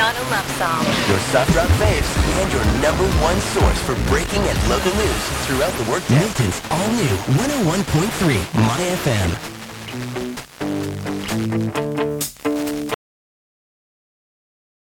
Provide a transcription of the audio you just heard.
on a lump sum. Your soft rock faves and your number one source for breaking and local news throughout the workday. Milton's all new 101.3 My FM.